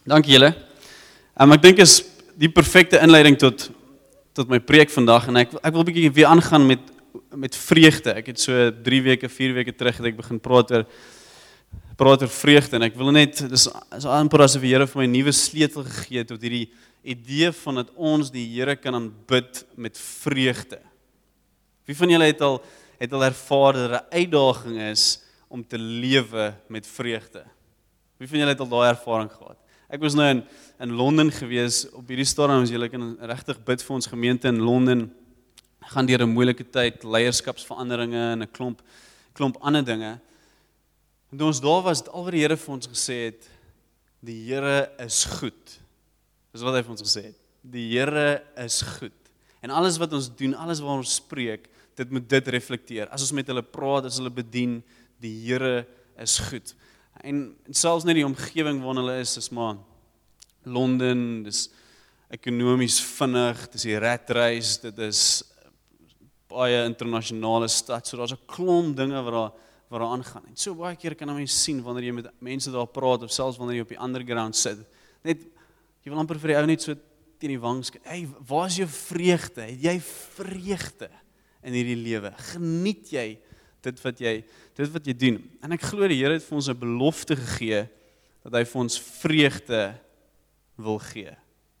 Dankie julle. Ek dink is die perfekte inleiding tot my preek vandag en ek wil 'n bietjie weer aangaan met vreugde. Ek het so 3 weke, 4 weke terug het ek begin praat oor vreugde en ek wil net dis amper asof die Here vir my 'n nuwe sleutel gegee het tot hierdie idee van dat ons die Here kan aanbid met vreugde. Wie van julle het al ervaar dat daar 'n uitdaging is om te lewe met vreugde? Wie van julle het al daai ervaring gehad? Ek was nou in Londen gewees, op hierdie stadium as julle kan regtig bid vir ons gemeente in Londen, gaan deur 'n moeilike tyd, leierskapsveranderinge en 'n klomp ander dinge. En toe ons daar was, al wat die Here vir ons gesê het, die Here is goed. Dis wat hy vir ons gesê het. Die Here is goed. En alles wat ons doen, alles waar ons spreek, dit moet dit reflekteer. As ons met hulle praat, as hulle bedien, die Here is goed. En selfs net die omgewing waarin hulle is maar Londen, dis ekonomies vinnig, dis die ratreis, dit is baie internasionale stad, so daar's 'n klomp dinge wat daar aangaan. En so baie keer kan jy sien wanneer jy met mense daar praat of selfs wanneer jy op die underground sit, net jy wil amper vir die ou net so teen die wang skud. Hey, waar is jou vreugde? Het jy vreugde in hierdie lewe? Geniet jy dit wat jy doen? En ek glo die Here het vir ons 'n belofte gegee dat hy vir ons vreugde wil gee.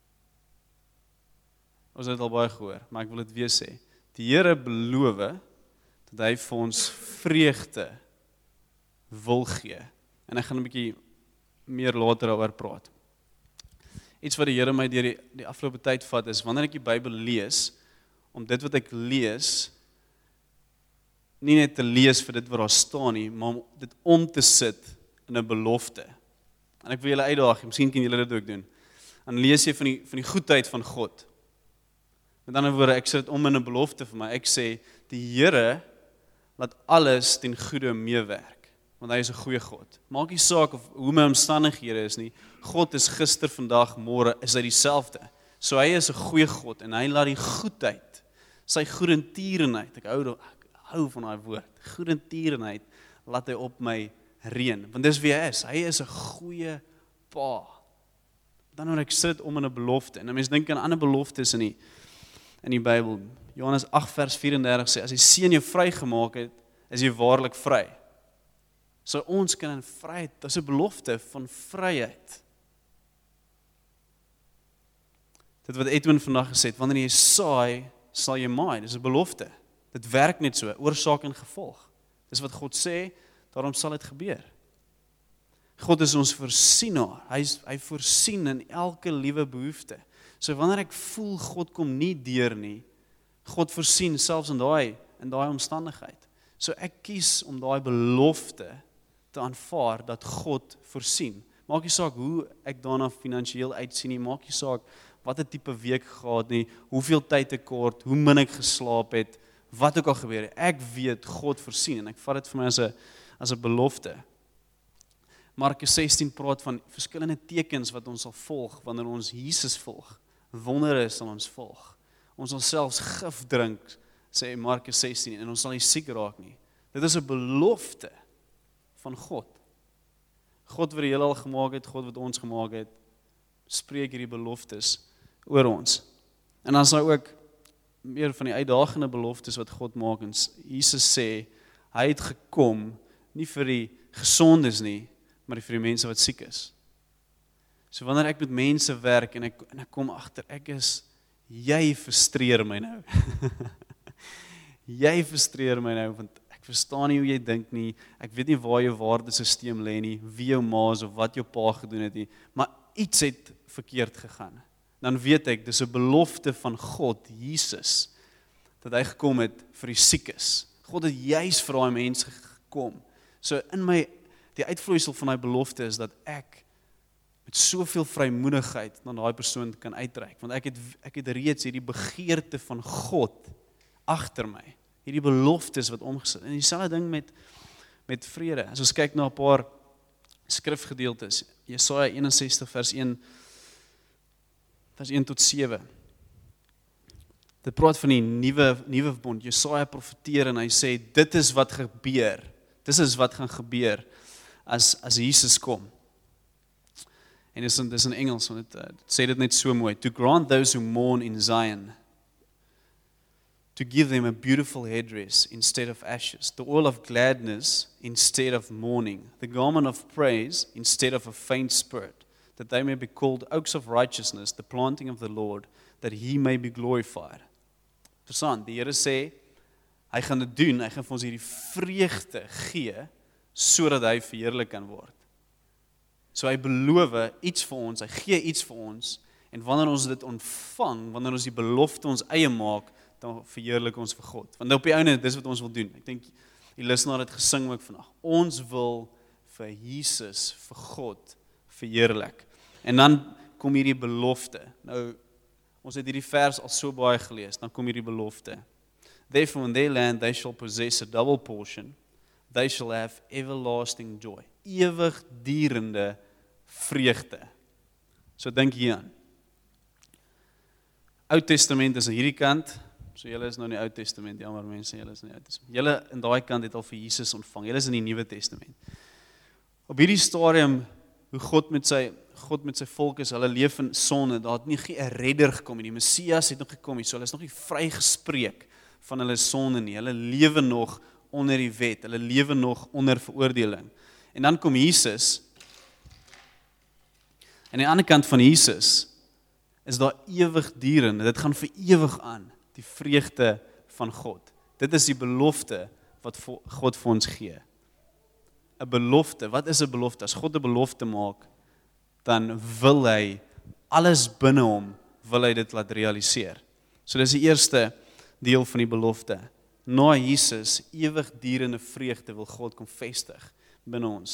Ons het al baie gehoor, maar ek wil dit weer sê. Die Here beloof dat hy vir ons vreugde wil gee. En ek gaan 'n bietjie meer later daaroor praat. Iets wat die Here my deur die afgelope tyd vat is, wanneer ek die Bybel lees, om dit wat ek lees, nie net te lees vir dit wat daar staan nie, maar om dit om te sit in 'n belofte. En ek wil julle uitdaag, miskien kan julle dit ook doen. Dan lees jy van die goedheid van God. Met ander woorde, ek sit dit om in 'n belofte vir my. Ek sê, die Here laat alles ten goeie meewerk, want hy is 'n goeie God. Maak nie saak of hoe my omstandighede is nie. God is gister, vandag, môre, is hy dieselfde. So hy is 'n goeie God en hy laat die goedheid, sy goedertierenheid, ek hou van daai woord, goedertierenheid, laat hy op my reën, want dis wie hy is. Hy is 'n goeie pa. Dan wanneer ek sit om in 'n belofte, en mense dink aan ander beloftes in die Bybel. Johannes 8 vers 34 sê, as die Seun jou vrygemaak het, is jy waarlik vry. So ons kan in vryheid, dis 'n belofte van vryheid. Dit wat Edwin vandag gesê het, wanneer jy saai, sal jy maai, dis 'n belofte. Dit werk net so, oorsaak en gevolg. Dis wat God sê, daarom sal dit gebeur. God is ons voorsienaar, hy voorsien in elke liewe behoefte. So wanneer ek voel God kom nie deur nie, God voorsien selfs in daai omstandigheid. So ek kies om daai belofte te aanvaar dat God voorsien. Maak nie saak hoe ek daarna finansiëel uitsien nie, maak nie saak watter tipe week gehad nie, hoeveel tyd tekort, hoe min ek geslaap het, wat ook al gebeur het. Ek weet God voorsien en ek vat dit vir my as 'n belofte. Markus 16 praat van verskillende tekens wat ons sal volg wanneer ons Jesus volg. Wondere sal ons volg. Ons sal selfs gif drink, sê Markus 16, en ons sal nie siek raak nie. Dit is 'n belofte van God. God wat die heelal gemaak het, God wat ons gemaak het, spreek hierdie beloftes oor ons. En dan is daar ook meer van die uitdagende beloftes wat God maak. En Jesus sê, hy het gekom, nie vir die gesondes nie, maar vir die mense wat siek is. So wanneer ek met mense werk en ek kom agter, jy frustreer my nou. Jy frustreer my nou, want ek verstaan nie hoe jy dink nie, ek weet nie waar jou waardesisteem lê nie, wie jou ma is of wat jou pa gedoen het nie, maar iets het verkeerd gegaan. Dan weet ek, dis 'n belofte van God, Jesus, dat hy gekom het vir die siekes. God het juis vir daai mense gekom. So die uitvloeisel van daai belofte is dat ek met soveel vrymoedigheid na daai persoon kan uitreik, want ek het reeds hierdie begeerte van God agter my, hierdie beloftes wat omgesit. En dieselfde ding met vrede. As ons kyk na 'n paar skrifgedeeltes, Jesaja 61 vers 1 tot 7. Dit praat van die nuwe verbond. Jesaja profeteer en hy sê, dit is wat gebeur. Dit is wat gaan gebeur as Jesus kom. En dis in Engels, want dit sê dit net so mooi. To grant those who mourn in Zion, to give them a beautiful headdress instead of ashes, the oil of gladness instead of mourning, the garment of praise instead of a faint spirit, that they may be called oaks of righteousness, the planting of the Lord, that he may be glorified. Verstaan, die Here sê, hy gaan dit doen, hy gaan vir ons hierdie vreugde gee, sodat hy verheerlik kan word. So hy beloof iets vir ons, hy gee iets vir ons, en wanneer ons dit ontvang, wanneer ons die belofte ons eie maak, dan verheerlik ons vir God. Want op die einde, dis wat ons wil doen. Ek dink, die luisteraar het gesing ook vandag. Ons wil vir Jesus, vir God, verheerlik. En dan kom hierdie belofte. Nou, ons het hierdie vers al so baie gelees, dan kom hierdie belofte. Therefore in their land they shall possess a double portion, they shall have everlasting joy. Ewigdurende vreugde. So dink hieraan. Oud Testament is aan hierdie kant, so julle is nou in die Oud Testament, jammer mense, julle is in die Oud Testament. Julle in daai kant het al vir Jesus ontvang, julle is in die Nuwe Testament. Op hierdie stadium, hoe God met sy volk is, hulle leef in sonde, daar het nie 'n redder gekom nie, die Messias het nog gekom nie, so hulle is nog nie vrygespreek van hulle sonde nie, hulle lewe nog onder die wet, hulle lewe nog onder veroordeling. En dan kom Jesus, en aan die ander kant van Jesus, is daar ewigdurende, dit gaan vir ewig aan, die vreugde van God. Dit is die belofte wat God vir ons gee. 'n Belofte, wat is 'n belofte? As God 'n belofte maak, dan wil hy alles binne hom, wil hy dit laat realiseer. So dis die eerste deel van die belofte. Na Jesus, ewigdurende vreugde wil God kom vestig binne ons.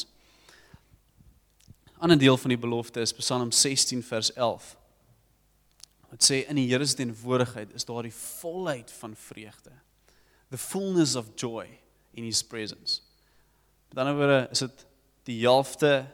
'n Ander deel van die belofte is Psalm 16 vers 11. Wat sê, in die Here se teenwoordigheid is daar die volheid van vreugde. The fullness of joy in his presence. Met ander woorde, is dit die helfte,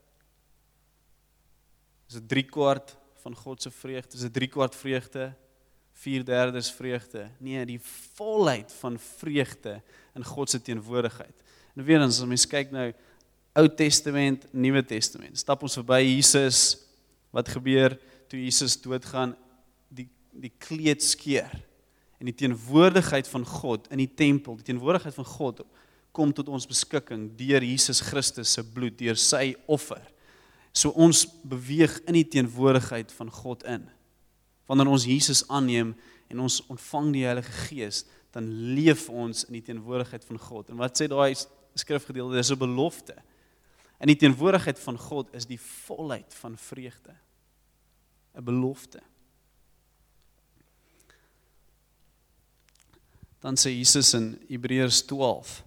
is dit 3/4 van God se vreugde, is dit 3/4 vreugde, 4/3 vreugde. Nee, die volheid van vreugde in God se teenwoordigheid. En weer eens, as mens kyk nou, Oud Testament, Nuwe Testament, stap ons verby Jesus, wat gebeur toe Jesus doodgaan, die kleed skeur, en die teenwoordigheid van God in die tempel, die teenwoordigheid van God kom tot ons beskikking deur Jesus Christus se bloed, deur sy offer. So ons beweeg in die teenwoordigheid van God in. Wanneer ons Jesus aanneem en ons ontvang die Heilige Gees, dan leef ons in die teenwoordigheid van God. En wat sê daai skrifgedeelte? Dis 'n belofte. In die teenwoordigheid van God is die volheid van vreugde. 'n Belofte. Dan sê Jesus in Hebreërs 12,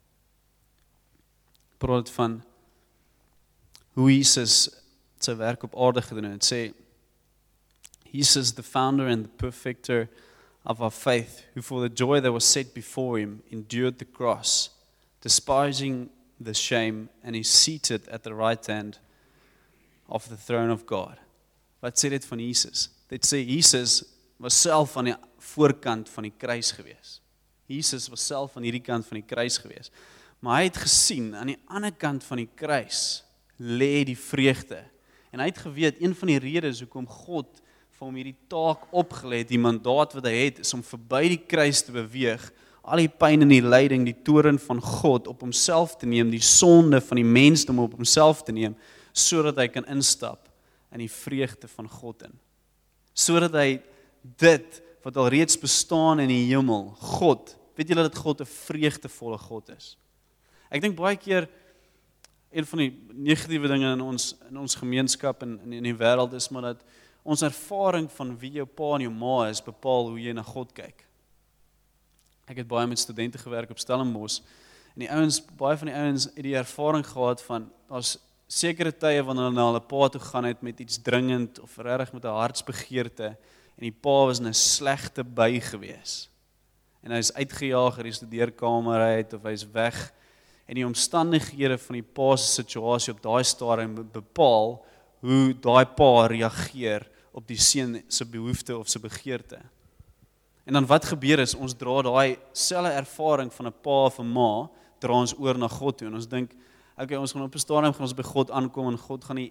praat van hoe Jesus sy werk op aarde gedoen het. Sê, Jesus, the founder and the perfecter of our faith, who for the joy that was set before him endured the cross, despising the shame, and is seated at the right hand of the throne of God. Wat sê dit van Jesus? Dit sê Jesus was self aan die voorkant van die kruis gewees. Jesus was self aan hierdie kant van die kruis gewees. Maar hy het gesien, aan die ander kant van die kruis lê die vreugde. En hy het geweet, een van die redes hoekom God vir hom hierdie taak opgelê het, die mandaat wat hy het, is om verby die kruis te beweeg, al die pyn en die lyding, die toorn van God op homself te neem, die sonde van die mensdom op homself te neem, sodat hy kan instap in die vreugde van God in. Sodat hy dit, wat al reeds bestaan in die hemel, God, weet julle dat God 'n vreugdevolle God is? Ek dink baie keer, een van die negatiewe dinge in ons gemeenskap en in die wêreld is maar dat ons ervaring van wie jou pa en jou ma is, bepaal hoe jy na God kyk. Ek het baie met studente gewerk op Stellenbosch, en baie van die ouens het die ervaring gehad van, daar's sekere tye wanneer hulle na hulle pa toe gaan het met iets dringend, of regtig met 'n hartsbegeerte, en die pa was in 'n slegte by gewees. En hy is uitgejaag uit die studeerkamer uit, of hy is weg, en die omstandighede van die pa se situasie op daai stadium bepaal hoe daai pa reageer op die seun se behoefte of se begeerte. En dan wat gebeur is, ons dra daai selfe ervaring van 'n pa of 'n ma, dra ons oor na God toe, en ons dink, okay, ons gaan op 'n stadium gaan ons by God aankom, en God gaan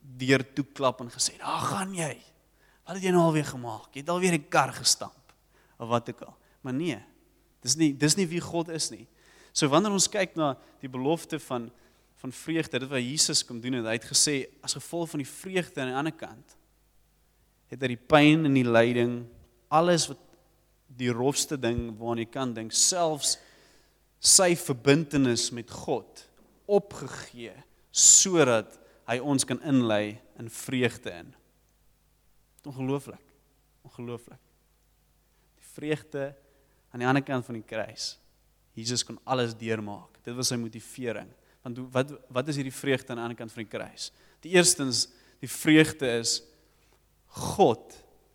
deur toeklap en gesê, daar gaan jy. Wat het jy nou alweer gemaak? Jy het alweer die kar gestamp, of wat ook al. Maar nee, dis nie wie God is nie. So wanneer ons kyk na die belofte van vreugde, dit wat Jesus kom doen het, hy het gesê, as gevolg van die vreugde aan die ander kant, het hy die pyn en die lyding, alles wat die rofste ding waaraan jy kan dink, selfs sy verbintenis met God opgegee, sodat hy ons kan inlei in vreugde in. Ongelooflik, ongelooflik. Die vreugde aan die ander kant van die kruis. Jesus kon alles deurmaak. Dit was sy motivering. Want wat is hierdie vreugde aan die ander kant van die kruis? Die eerstens, die vreugde is God.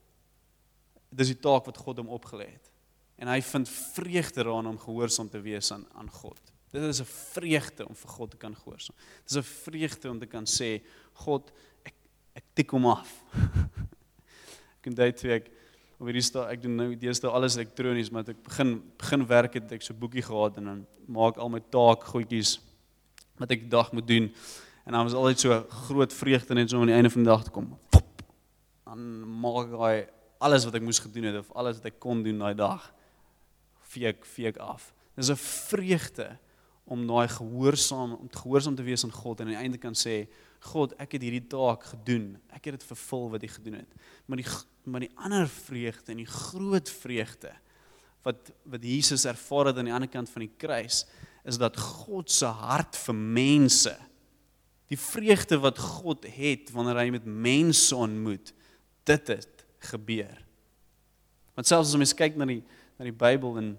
Dis die taak wat God hom opgelê het. En hy vind vreugde daarin om gehoorsaam te wees aan God. Dit is 'n vreugde om vir God te kan gehoorsaam. Dit is 'n vreugde om te kan sê, God, ek tik hom af. Ek en dit twee, ek doen nou deesdae alles elektronies, maar ek begin werk het ek so 'n boekie gehad en dan maak al my taakgoedjies wat ek die dag moet doen. En dan was altyd so 'n groot vreugde net so aan die einde van die dag te kom. Dan maak ek alles wat ek moes gedoen het of alles wat ek kon doen daai dag, veek af. Dis 'n vreugde om gehoorsaam te wees aan God en aan die einde kan sê, God, ek het hierdie taak gedoen, ek het dit vervul wat ek gedoen het. Maar die ander vreugde en die groot vreugde wat Jesus ervaar het aan die ander kant van die kruis, is dat God se hart vir mense, die vreugde wat God het wanneer hy met mense ontmoet, dit het gebeur. Want selfs as mens kyk na die Bybel en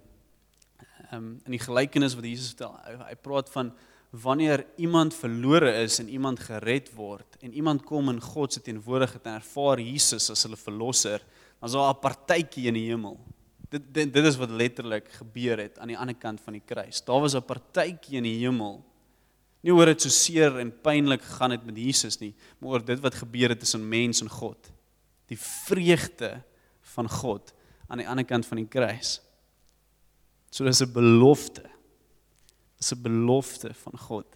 in die gelykenis wat Jesus vertel, hy praat van wanneer iemand verlore is en iemand gered word en iemand kom in God se teenwoordigheid en ervaar Jesus as hulle verlosser, dan is daar 'n partytjie in die hemel. Dit is wat letterlik gebeur het aan die ander kant van die kruis. Daar was 'n partytjie in die hemel. Nie oor dit so seer en pynlik gegaan het met Jesus nie, maar oor dit wat gebeur het tussen mens en God. Die vreugde van God aan die ander kant van die kruis. So dis 'n belofte. Dis 'n belofte van God.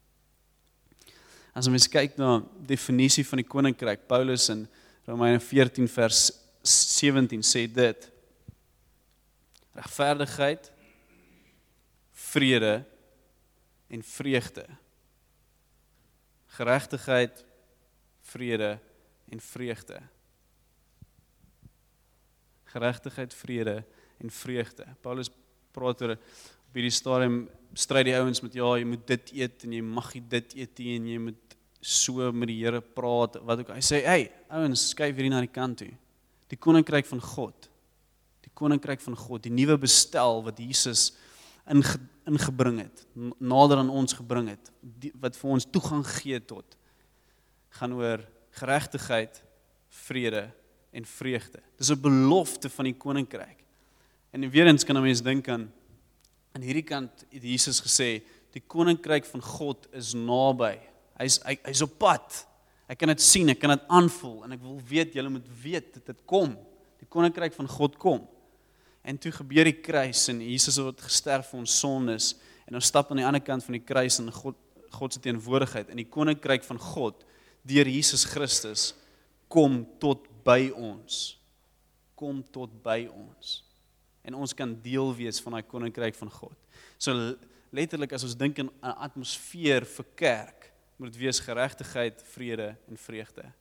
As ons kyk na die definisie van die koninkryk, Paulus in Romeine 14 vers 17 sê dit: regverdigheid, vrede en vreugde. Geregtigheid, vrede en vreugde. Geregtigheid, vrede en vreugde. Paulus praat oor op hierdie stadium stryd die ouens met jy moet dit eet en jy mag nie dit eet nie en jy moet so met die Here praat, wat ook. Hy sê, hey, ouens, skuif hierdie na die kant toe. Die koninkryk van God. Die koninkryk van God, die nuwe bestel wat Jesus ingebring het, nader aan ons gebring het, wat vir ons toegang gee tot, gaan oor geregtigheid, vrede en vreugde. Dis 'n belofte van die koninkryk. En weer eens kan 'n mens dink aan hierdie kant het Jesus gesê, die koninkryk van God is naby. Hy's op pad. Ek kan dit sien, ek kan dit aanvoel en ek wil weet, julle moet weet dit kom. Die koninkryk van God kom. En toe gebeur die kruis en Jesus het gesterf vir ons sondes en ons stap aan die ander kant van die kruis in God se teenwoordigheid en die koninkryk van God deur Jesus Christus kom tot by ons. Kom tot by ons. En ons kan deel wees van daai koninkryk van God. So letterlik as ons dink in 'n atmosfeer vir kerk, moet dit wees geregtigheid, vrede en vreugde.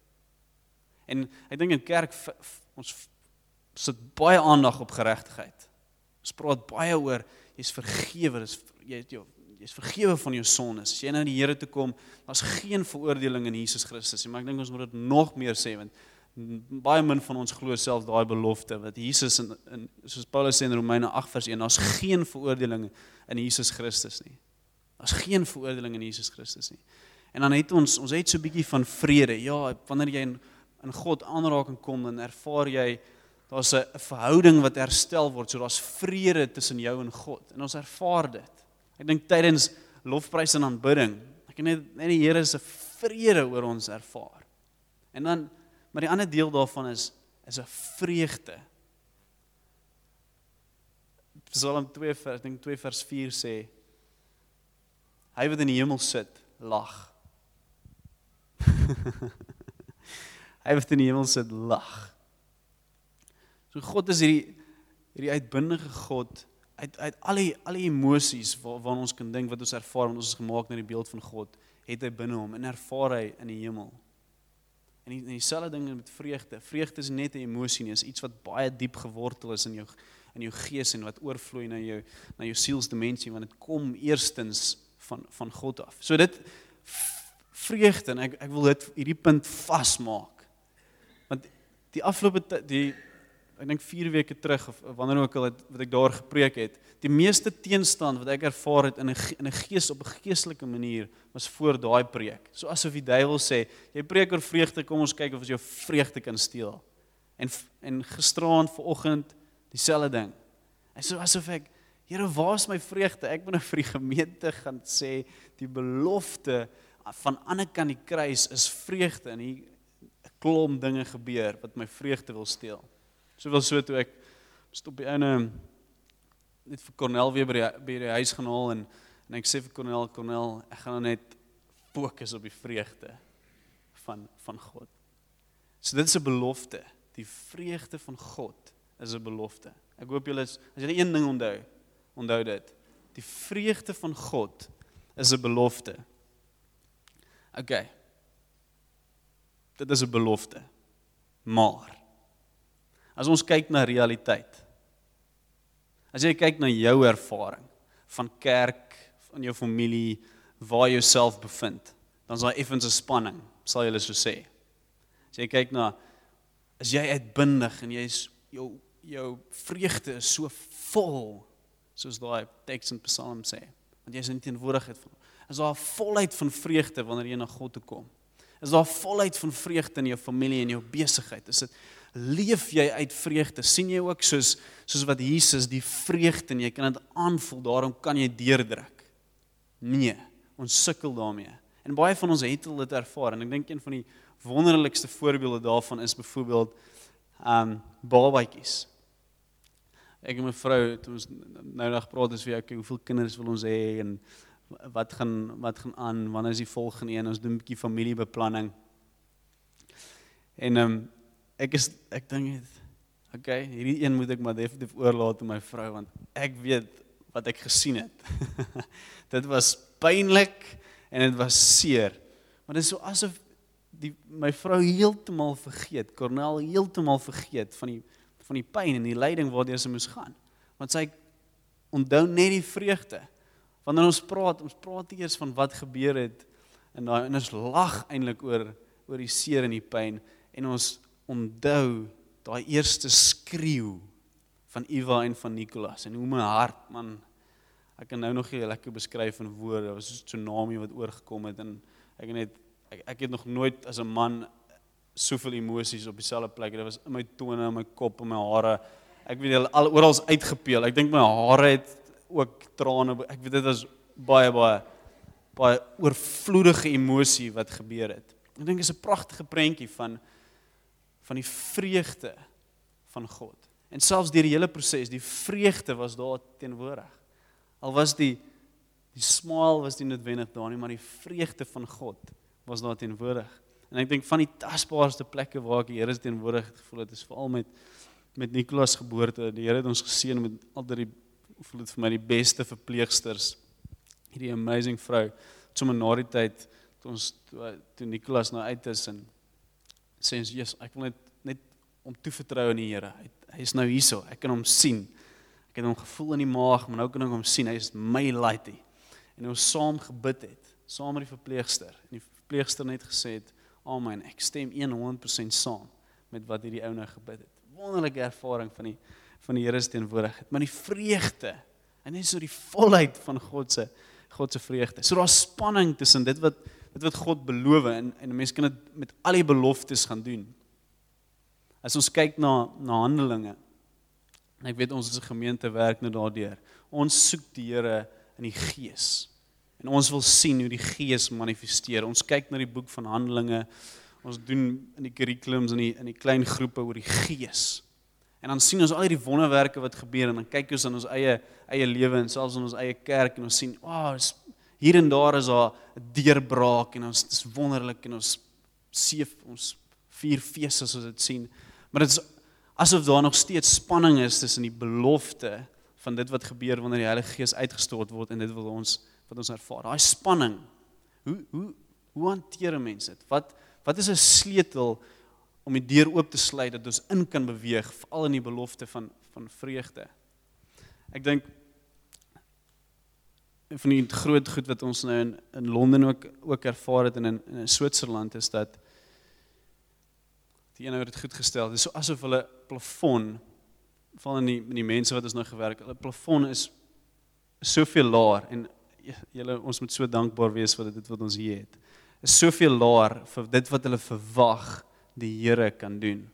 En ek dink in kerk ons sit baie aandag op geregtigheid. Ons praat baie oor jy's vergewe, jy's vergewe van jou sondes. As jy na die Here toe kom, daar's geen veroordeling in Jesus Christus nie, maar ek dink ons moet dit nog meer sê want baie min van ons glo self daai belofte wat Jesus in soos Paulus sê in Romeine 8 vers 1, daar's geen veroordeling in Jesus Christus nie. Daar's geen veroordeling in Jesus Christus nie. En dan het ons het so 'n bietjie van vrede. Ja, wanneer jy in God aanraking kom, dan ervaar jy daar's 'n verhouding wat herstel word, so daar's vrede tussen jou en God. En ons ervaar dit. Ek dink tydens lofprys en aanbidding, ek net die Here se vrede oor ons ervaar. En dan maar die ander deel daarvan is 'n vreugde. Psalm 2 vers 4 sê, hy wat in die hemel sit, lag. Hy wat in die hemel sit lag. So God is hierdie uitbundige God, uit al die emosies waarvan ons kan dink, wat ons ervaar, want ons is gemaak na die beeld van God, het hy binne hom en ervaar hy in die hemel. En dieselfde ding met vreugde. Vreugde is net 'n emosie nie, is iets wat baie diep gewortel is in jou gees en wat oorvloei na jou sielsdimensie, want dit kom eerstens van God af. So dit vreugde, en ek wil hierdie punt vasmaak. Want die afgelope ek dink 4 weke terug, of wanneer ook al wat ek daar gepreek het, die meeste teenstand wat ek ervaar het in 'n gees, op 'n geestelike manier, was voor daai preek. So asof die duiwel sê, jy preek oor vreugde, kom ons kyk of ons jou vreugde kan steel. En gisteraand, vanoggend, dieselfde ding. En so asof ek, Here, waar is my vreugde? Ek moet nou vir die gemeente gaan sê, die belofte van aan die kant die kruis is vreugde, en hier 'n klomp dinge gebeur, wat my vreugde wil steel. Soveel so toe ek op die einde net vir Cornel weer by die huis gaan haal en ek sê vir Cornel, ek gaan net fokus op die vreugde van God. So dit is 'n belofte. Die vreugde van God is 'n belofte. Ek hoop julle, as julle een ding onthou dit. Die vreugde van God is 'n belofte. Okay. Dit is 'n belofte. Maar as ons kyk na realiteit, as jy kyk na jou ervaring van kerk, van jou familie, waar jy jouself bevind, dan is daar effens 'n spanning, sal jy so sê. As jy kyk na, as jy uitbundig en jou vreugde is so vol, soos daai teks in Psalm sê, want jy is in teenwoordigheid van, is daar 'n volheid van vreugde wanneer jy na God toe kom. Is daar 'n volheid van vreugde in jou familie en jou besigheid? Leef jy uit vreugde? Sien jy ook soos wat Jesus die vreugde, en jy kan dit aanvoel, daarom kan jy deurdruk? Nee, ons sukkel daarmee. En baie van ons het al dit ervaar, en ek dink een van die wonderlikste voorbeelde daarvan is byvoorbeeld babatjies. Ek en my vrou, toe ons nou dag praat, is vir jou, hoeveel kinders wil ons hê, en wat gaan aan, wanneer is die volgende een, ons doen 'n bietjie familiebeplanning. En ek dink, okay, hierdie een moet ek maar definitief oorlaat aan my vrou, want ek weet wat ek gesien het. Dit was pynlik, en dit was seer. Maar dit is so asof my vrou heeltemal vergeet, Cornel heeltemal vergeet van die pyn en die lyding waardeur sy moes gaan. Want sy onthou net die vreugde. Wanneer ons praat eers van wat gebeur het, en ons lag eintlik oor die seer en die pyn, en ons onthou daai eerste skreeu van Eva en van Nicolas, en hoe my hart, man, ek kan nou nog nie lekker beskryf in woorde, dit was so 'n tsunami wat oorgekom het, en ek het nog nooit as 'n man soveel emosies op dieselfde plek. Dit was in my tone, in my kop, in my hare. Ek weet al oral uitgepeel. Ek dink my hare het ook trane. Ek weet dit was baie oorvloedige emosie wat gebeur het. Ek dink is 'n pragtige prentjie van die vreugde van God. En selfs deur die hele proses, die vreugde was daar teenwoordig. Al was die smile was nie noodwendig daar nie, maar die vreugde van God was daar teenwoordig. En ek dink van die tasbaarste plekke waar ek die Here se teenwoordigheid gevoel het, is veral met Nicolas geboorte. Die Here het ons geseën met altyd voel dit vir my die beste verpleegsters. Hierdie amazing vrou. Sommer na die tyd toe Nicolas nou uit is en sê ons, Jesus, ek wil net om toevertrou aan die Here. Hy is nou hierso, ek kan hom sien. Ek het hom gevoel in die maag, maar nou kan ek hom sien. Hy is my laaitie. En ons saam gebid het, saam met die verpleegster. En die verpleegster net gesê het, amen, ek stem 100% saam met wat hierdie ou nou gebid het. Wonderlike ervaring van die Here se teenwoordigheid. Maar die vreugde, en net so die volheid van God se vreugde. So daar's spanning tussen dit wat God beloof, en mense kan dit met al die beloftes gaan doen. As ons kyk na Handelinge, en ek weet ons as 'n gemeente werk nou daardeur, ons soek die Here in die Gees. En ons wil sien hoe die Gees manifesteer. Ons kyk na die boek van Handelinge, ons doen in die curriculums, in die klein groepe oor die Gees. En dan sien ons al die wonderwerke wat gebeur, en dan kyk ons aan ons eie lewe, en selfs in ons eie kerk, en ons sien, hier en daar is daar 'n deurbraak, en ons is wonderlik, en ons 4 feeste soos dit sien. Maar dit is asof daar nog steeds spanning is tussen die belofte van dit wat gebeur wanneer die Heilige Gees uitgestort word en dit wat ons ervaar. Daai spanning. Hoe hanteer 'n mens dit? Wat is 'n sleutel om die deur oop te sluit dat ons in kan beweeg, veral in die belofte van vreugde? Ek dink van die groot goed wat ons nou in Londen ook ervaar het en in Switserland is dat die ene het dit goed gestel. Dit is so asof hulle plafon, veral in die mense wat ons nou gewerk, hulle plafon is soveel laer en ons moet so dankbaar wees vir dit wat ons hier het. Is soveel laer vir dit wat hulle verwag die Here kan doen.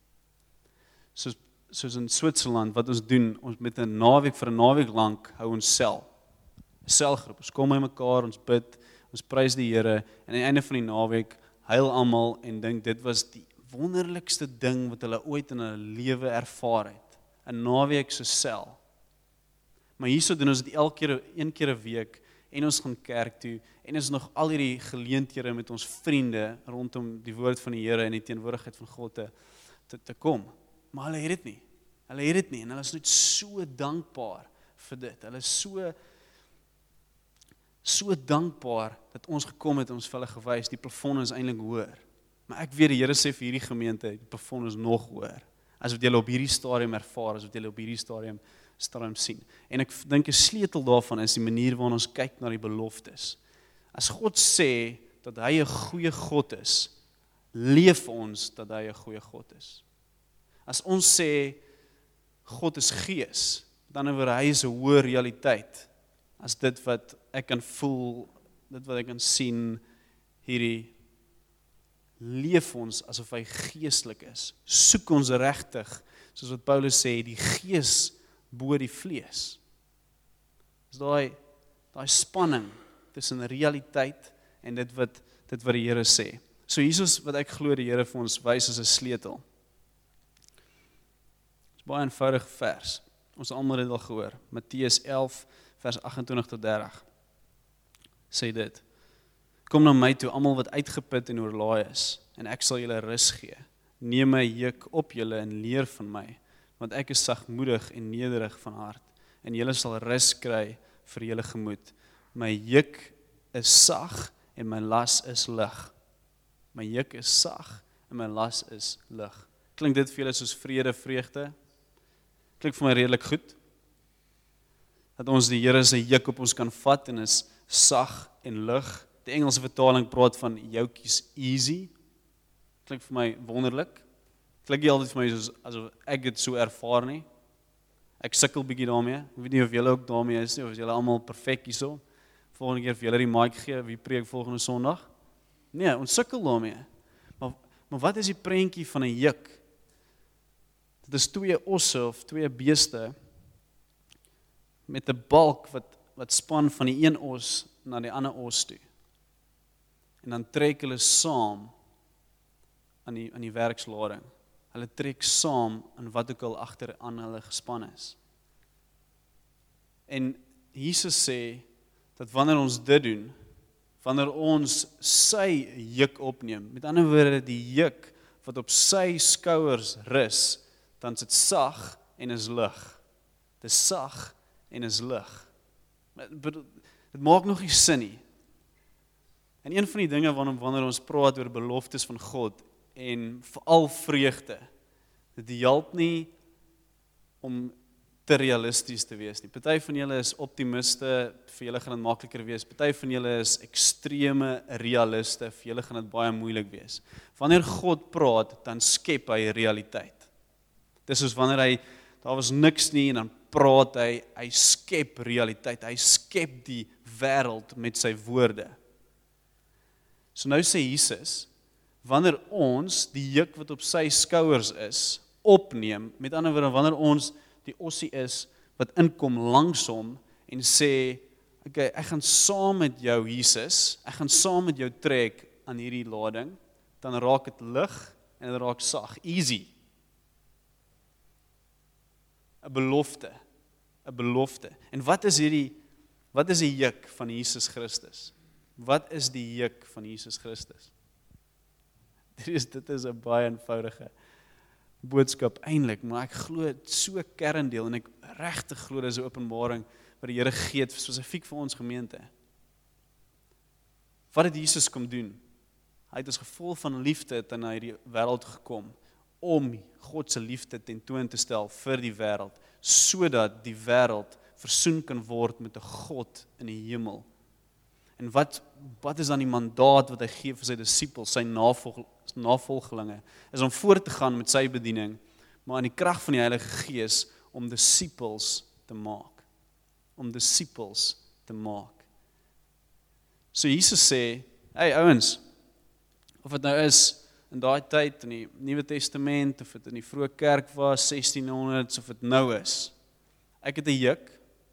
Soos in Switserland, wat ons doen, ons met 'n naweek vir 'n naweek lank hou ons sel. 'n Selgroep, ons kom by mekaar, ons bid, ons prys die Here en aan die einde van die naweek huil almal en dink dit was die wonderlikste ding wat hulle ooit in hulle lewe ervaar het. 'n Naweek so sel. Maar hierso doen ons dit een keer 'n week en ons gaan kerk toe en ons nog al hierdie geleenthede met ons vriende rondom die woord van die Here en die teenwoordigheid van God te kom. Maar hulle het dit nie. En hulle is net so dankbaar vir dit. Hulle is so dankbaar dat ons gekom het en ons vir hulle gewys, die plafon is eintlik hoër. Maar ek weet die Here sê vir hierdie gemeente, die plafon is nog hoër. As wat julle op hierdie stadium ervaar, as wat julle op hierdie stadium sien. En ek dink 'n sleutel daarvan is die manier waarna ons kyk na die beloftes. As God sê dat hy 'n goeie God is, leef ons dat hy 'n goeie God is. As ons sê God is gees, dan oor hy is 'n hoër realiteit as dit wat ek kan voel, dit wat ek kan sien, hierdie leef ons asof hy geestelik is. Soek ons regtig, soos wat Paulus sê, die gees bo die vlees. Dis daai spanning tussen realiteit en dit wat die Here sê. So Jesus wat ek glo die Here vir ons wys as 'n sleutel. Dis baie eenvoudige vers. Ons almal het dit al gehoor. Matteus 11 vers 28 tot 30. Sê dit: Kom na my toe, almal wat uitgeput en oorlaai is, en ek sal julle rus gee. Neem my juk op julle en leer van my, want ek is sagmoedig en nederig van hart, en julle sal rus kry vir julle gemoed. My juk is sag en my las is lig. My juk is sag en my las is lig. Klink dit vir julle soos vrede, vreugde? Klink vir my redelik goed. Dat ons die Here se juk op ons kan vat en is sag en lig. Die Engelse vertaling praat van yoke is easy. Klink vir my wonderlik. Klink nie altyd vir my soos asof ek dit so ervaar nie. Ek sukkel bietjie daarmee. Ek weet nie of julle ook daarmee is nie, of is julle almal perfek hierso. Volgende keer vir julle die mic gee, wie preek volgende Sondag? Nee, ons sukkel daarmee. Maar wat is die prentjie van 'n juk? Dit is 2 osse of 2 beeste met 'n balk wat span van die een os na die ander os toe. En dan trek hulle saam aan die werkslading. Hulle trek saam aan wat ook al agter aan hulle gespan is. En Jesus sê dat wanneer ons dit doen, wanneer ons sy juk opneem, met ander woorde die juk wat op sy skouers rus, dan is dit sag en is lig. Dit is sag en is lig. Dit maak nog nie sin nie. En een van die dinge wanneer ons praat oor beloftes van God en veral vreugde, dit help nie om te realisties te wees nie. Party van julle is optimiste, vir julle gaan dit makliker wees. Party van julle is ekstreme realiste, vir julle gaan dit baie moeilik wees. Wanneer God praat, dan skep hy realiteit. Dis soos wanneer daar was niks nie en dan praat hy skep realiteit. Hy skep die wêreld met sy woorde. So nou sê Jesus, wanneer ons die juk wat op sy skouers is, opneem, met ander woorde, wanneer ons die ossie is, wat inkom langs hom, en sê, okay, ek gaan saam met jou Jesus, ek gaan saam met jou trek aan hierdie lading, dan raak dit lig, en dit raak sag, easy. 'n belofte. En wat is die juk van Jesus Christus? Wat is die juk van Jesus Christus? Dit is 'n baie eenvoudige boodskap eintlik, maar ek glo so kerndeel en ek regtig glo dis 'n openbaring wat die Here gee spesifiek vir ons gemeente. Wat het Jesus kom doen? Hy het as gevolg van liefde het na hierdie wêreld gekom om God se liefde tentoon te stel vir die wêreld, sodat die wêreld versoen kan word met 'n God in die hemel. En wat is dan die mandaat wat hy gee vir sy disippels, sy navolgelinge, is om voort te gaan met sy bediening, maar in die krag van die Heilige Gees om disippels te maak. Om disippels te maak. So Jesus sê, hey ouens, of dit nou is in daai tyd in die Nuwe Testament, of dit in die vroeë kerk was, 1600s, of dit nou is. Ek het 'n juk.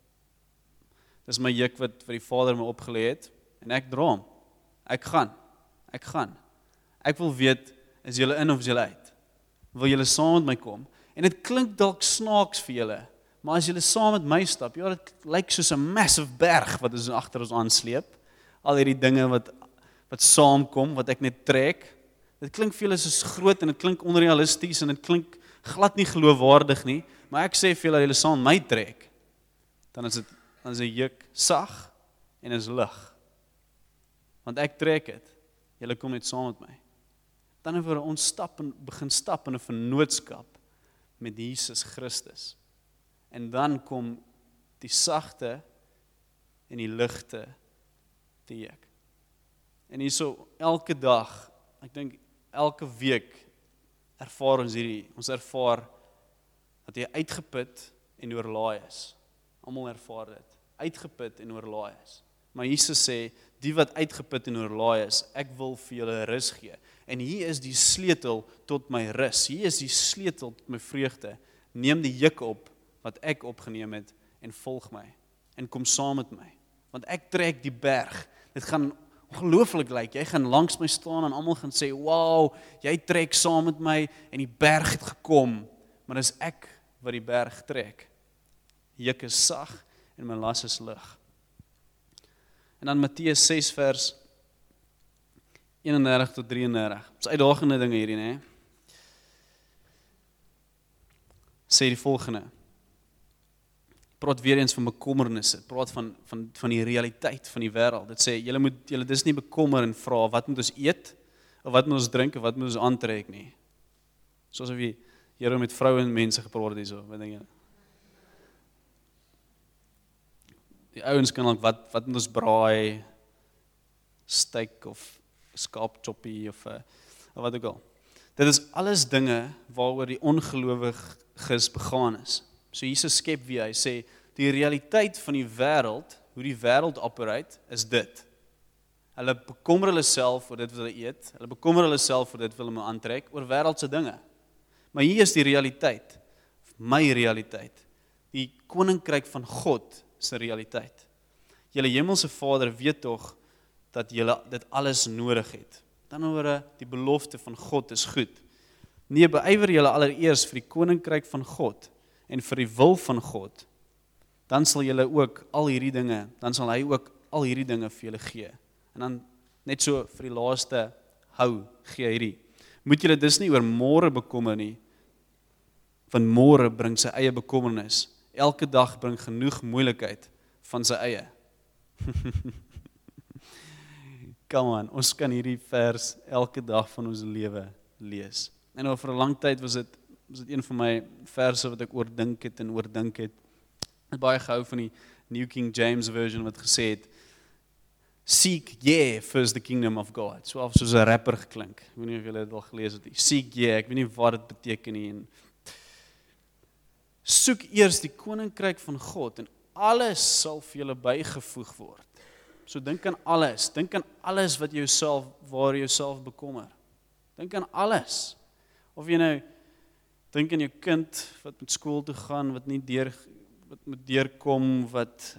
Dis my juk wat vir die Vader my opgelê het, en ek dra hom. Ek gaan. Ek wil weet, is julle in of is julle uit? Wil julle saam met my kom? En dit klink dalk snaaks vir julle, maar as julle saam met my stap, ja, dit lyk soos 'n massive berg wat ons agter ons aansleep. Al hierdie dinge wat saamkom, wat ek net trek. Dit klink vir julle soos groot en dit klink onrealisties en dit klink glad nie geloofwaardig nie, maar ek sê vir julle, as julle saam met my trek, dan is die juk sag en is lig. Want ek trek dit. Julle kom net saam met my. Dan word ons begin stap in 'n vennootskap met Jesus Christus. En dan kom die sagte en die ligte te juk. En hierso elke dag, ek dink elke week ervaar ons ervaar dat jy uitgeput en oorlaai is. Almal ervaar dit. Uitgeput en oorlaai is. Maar Jesus sê, die wat uitgeput en oorlaai is, ek wil vir julle rus gee. En hier is die sleutel tot my rus. Hier is die sleutel tot my vreugde. Neem die juk op wat ek opgeneem het en volg my. En kom saam met my. Want ek trek die berg. Dit gaan ongelooflik lyk. Jy gaan langs my staan en almal gaan sê, "Wow, jy trek saam met my en die berg het gekom." Maar dis ek wat die berg trek. Die juk is sag en my las is lig. En dan Matteus 6 vers 31 tot 33. Dis uitdagende dinge hierdie, né? Sê die volgende. Praat weer eens van bekommernisse, praat van die realiteit van die wêreld. Dit sê julle dis nie bekommer en vra wat moet ons eet of wat moet ons drink of wat moet ons aantrek nie. Soos of die Here met vroue en mense gepraat het hierso, wat dink jy? Die ouens kan ook wat moet ons braai, steak of skaapchoppie of wat ook al. Dit is alles dinge waaroor die ongelowiges begaan is. So Jesus skep wie hy sê, die realiteit van die wêreld, hoe die wêreld operate, is dit. Hulle bekommer hulle self oor dit wat hulle eet, hulle bekommer hulle self oor dit wat hulle aantrek, oor wêreldse dinge. Maar hier is die realiteit, my realiteit, die koninkryk van God se realiteit. Julle hemelse Vader weet tog dat julle dit alles nodig het. Dan oor die belofte van God is goed. Nee, beywer julle allereers vir die koninkryk van God en vir die wil van God. Dan sal julle ook al hierdie dinge, dan sal hy ook al hierdie dinge vir julle gee. En dan net so vir die laaste gee hierdie. Moet julle dus nie oor môre bekommer nie, want môre bring sy eie bekommernis. Elke dag bring genoeg moeilikheid van sy eie. Come on, ons kan hierdie vers elke dag van ons lewe lees. En nou vir 'n lang tyd was dit een van my verse wat ek oordink het. Ek het baie gehou van die New King James version wat gesê het, Seek ye first the kingdom of God. Soos 'n rapper geklink. Ek weet nie of julle dit al gelees het nie. Seek ye, ek weet nie wat dit beteken nie. En soek eers die koninkryk van God en alles sal vir julle bygevoeg word. So dink aan alles wat waar jy jouself bekommer. Dink aan alles. Of jy nou dink aan jou kind wat met skool toe gaan, wat moet deurkom, wat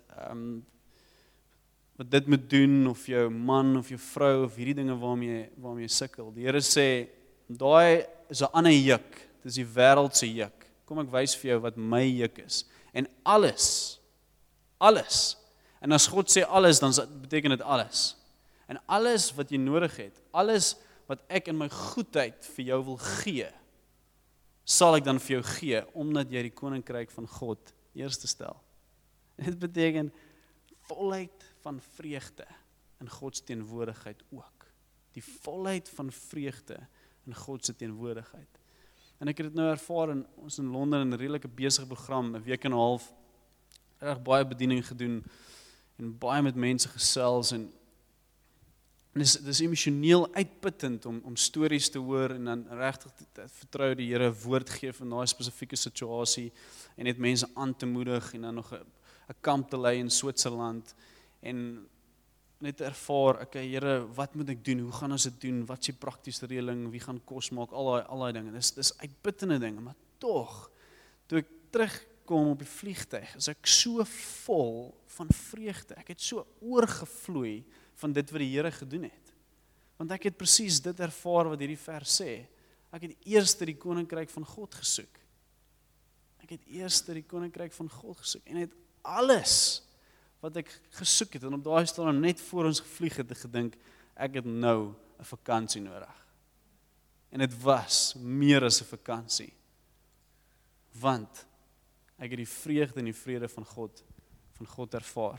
dit moet doen, of jou man of jou vrou of hierdie dinge waarmee jy sukkel. Die Here sê, daai is 'n ander juk. Dis die wêreld se juk. Kom ek wys vir jou wat my juk is. En alles. En as God sê alles, dan beteken dit alles. En alles wat jy nodig het, alles wat ek in my goedheid vir jou wil gee, sal ek dan vir jou gee, omdat jy die koninkryk van God eerste stel. En dit beteken volheid van vreugde in God se teenwoordigheid ook. Die volheid van vreugde in God se teenwoordigheid. En ek het dit nou ervaar ons in Londen in 'n redelike besige program, 'n week en 'n half, reg baie bediening gedoen en baie met mense gesels en dis emosioneel uitputtend om stories te hoor en dan regtig te vertrou die Here woord gee van daai spesifieke situasie en net mense aan te moedig en dan nog 'n kamp te lei in Switserland en net ervaar, okay Here, wat moet ek doen? Hoe gaan ons dit doen? Wat is die praktiese reëling? Wie gaan kos maak? Al daai dinge. Dis uitputtende dinge, maar tog toe ek terugkom op die vliegtuig, is ek so vol van vreugde. Ek het so oorgevloei van dit wat die Here gedoen het. Want ek het presies dit ervaar wat hierdie vers sê. Ek het eers die koninkryk van God gesoek. Ek het eers die koninkryk van God gesoek en het alles wat ek gesoek het en op daai stadium net voor ons gevlieg het, gedink ek het nou 'n vakansie nodig. En dit was meer as 'n vakansie. Want ek het die vreugde en die vrede van God ervaar.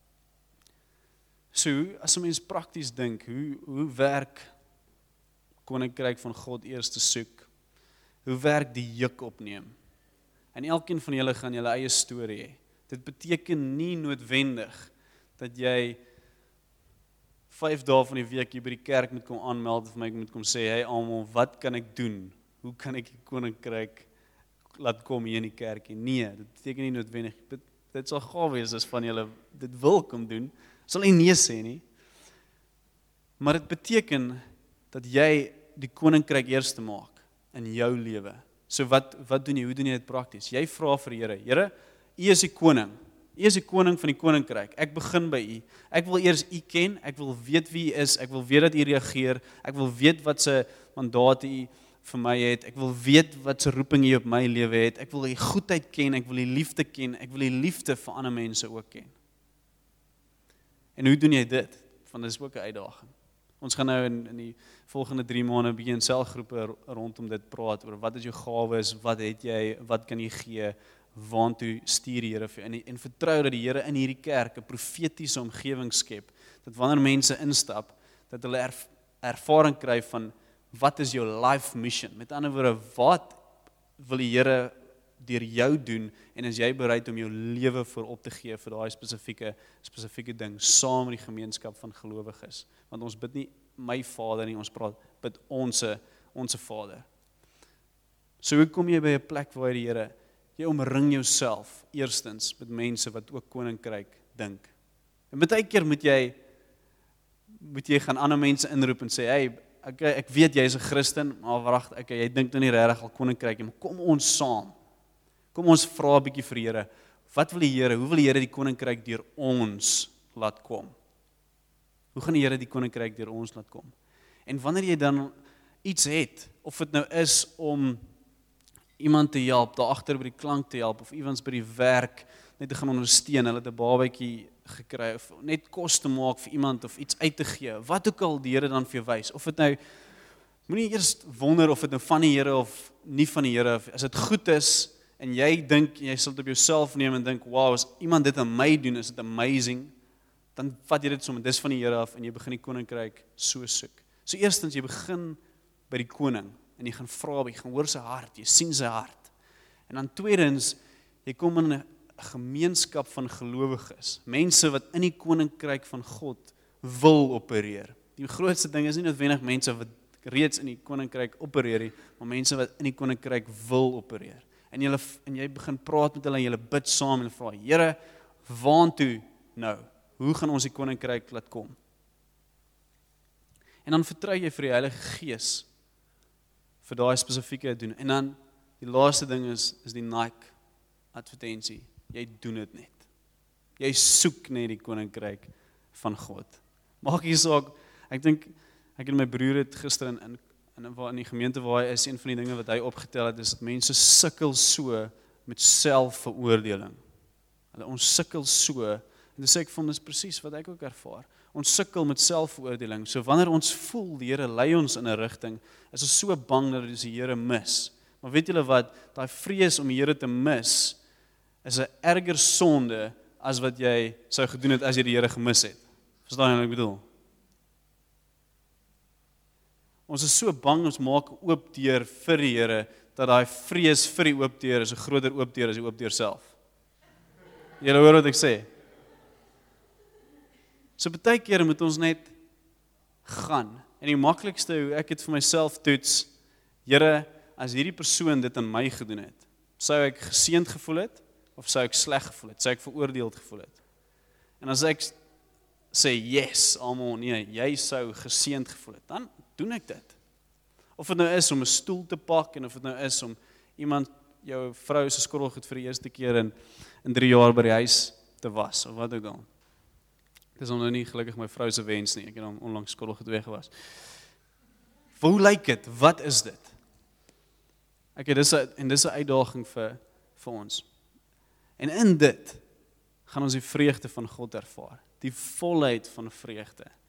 So, as 'n mens prakties dink, hoe werk koninkryk van God eers te soek? Hoe werk die juk opneem? En elkeen van julle gaan julle eie storie hê. Dit beteken nie noodwendig dat jy 5 dae van die week hier by die kerk moet kom aanmeld of my moet kom sê, hey almal, wat kan ek doen? Hoe kan ek die koninkryk laat kom hier in die kerk? Nee, dit beteken nie noodwendig. Dit sal gaaf wees as van julle dit wil kom doen. Sal nie nee sê nie. Maar dit beteken dat jy die koninkryk eerste maak in jou lewe. So wat doen jy? Hoe doen jy dit prakties? Jy vra vir die Here, Here, U is die koning. U is die koning van die koninkryk. Ek begin by U. Ek wil eers U ken. Ek wil weet wie U is. Ek wil weet dat U reageer. Ek wil weet wat se mandaat U vir my het. Ek wil weet wat se roeping U op my lewe het. Ek wil U goedheid ken. Ek wil U liefde ken. Ek wil U liefde vir ander mense ook ken. En hoe doen jy dit? Want dit is ook 'n uitdaging. Ons gaan nou in die volgende 3 maande begin selgroepe rondom dit praat oor wat is jou gawes, wat het jy, wat kan jy gee, waartoe stuur die Here vir en vertrou dat die Here in hierdie kerk 'n profetiese omgewing skep, dat wanneer mense instap, dat hulle ervaring kry van wat is jou life mission? Met ander woorde, wat wil die Here deur jou doen en is jy bereid om jou lewe voorop te gee vir daai spesifieke ding saam met die gemeenskap van gelowiges? Want ons bid nie my Vader nie, ons bid onse Vader. So hoe kom jy by 'n plek waar die Here, jy omring jouself eerstens met mense wat ook koninkryk dink. En baie keer moet jy gaan ander mense inroep en sê, hey, ek weet jy is 'n Christen, maar wag, jy dink nou nie regtig al koninkryk nie, maar kom ons saam. Kom ons vra 'n bietjie vir die Here, wat wil die Here, hoe wil die Here die koninkryk deur ons laat kom? Hoe gaan die Here die koninkryk deur ons laat kom? En wanneer jy dan iets het, of dit nou is om iemand te help, daar agter by die klank te help, of iemand by die werk net te gaan ondersteun, hulle het 'n babatjie gekry, of net kos te maak vir iemand, of iets uit te gee, wat ook al die Here dan vir jou wys, of dit nou, moenie eers wonder of dit nou van die Here of nie van die Here, as dit goed is, en jy dink, jy sal dit op jouself neem en dink, wow, as iemand dit aan my doen, is dit amazing, dan vat jy dit sommer, dis van die Here af, en jy begin die koninkryk so soek. So eerstens, jy begin by die koning, en jy gaan vra, jy gaan hoor sy hart, jy sien sy hart. En dan tweedens, jy kom in 'n gemeenskap van gelowiges, mense wat in die koninkryk van God wil opereer. Die grootste ding is nie noodwendig mense wat reeds in die koninkryk opereer nie, maar mense wat in die koninkryk wil opereer. En jy begin praat met hulle, en jy bid saam en vra, Here, waartoe nou? Hoe gaan ons die koninkryk laat kom? En dan vertrou jy vir die Heilige Gees vir daai spesifieke doen. En dan die laaste ding is die Nike advertensie. Jy doen dit net. Jy soek net die koninkryk van God. Maak nie saak, ek dink ek en my broer het gister in die gemeente waar hy is, een van die dinge wat hy opgetel het, is dat mense sukkel so met selfveroordeling. Ons sukkel so, en dis sê ek van, dis presies wat ek ook ervaar. Ons sukkel met selfoordeling. So wanneer ons voel die Here lei ons in 'n rigting, is ons so bang dat ons die Here mis. Maar weet julle wat? Daai vrees om die Here te mis is 'n erger sonde as wat jy sou gedoen het as jy die Here gemis het. Verstaan jy wat ek bedoel? Ons is so bang, ons maak oop deur vir die Here, dat daai vrees vir die oop deur is 'n groter oop deur as die oop deur self. Julle hoor wat ek sê? So baie kere moet ons net gaan. En die maklikste hoe ek het vir myself toets, Here, as hierdie persoon dit aan my gedoen het, sou ek geseënd gevoel het, of sou ek sleg gevoel het, sou ek veroordeeld gevoel het. En as ek sê, yes, almal, nee, jy sou geseënd gevoel het, dan doen ek dit. Of dit nou is om 'n stoel te pak, en of dit nou is om iemand, jou vrou se skottelgoed vir die eerste keer in 3 jaar by die huis te was, of wat ook al. Dit is nou nie gelukkig my vrou se wens nie, ek het hom onlangs skottelgoed weggewas. Hoe lyk dit? Wat is dit? Dis 'n uitdaging vir ons. En in dit gaan ons die vreugde van God ervaar, die volheid van vreugde.